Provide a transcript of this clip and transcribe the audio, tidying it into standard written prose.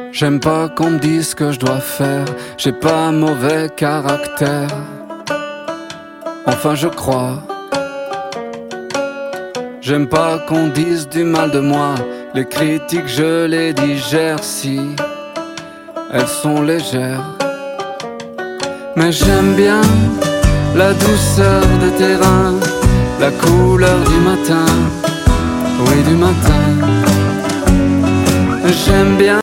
J'aime pas qu'on me dise ce que je dois faire, j'ai pas mauvais caractère. Enfin je crois. J'aime pas qu'on dise du mal de moi, les critiques je les digère si elles sont légères. Mais j'aime bien la douceur des terrains, la couleur du matin, oui du matin. J'aime bien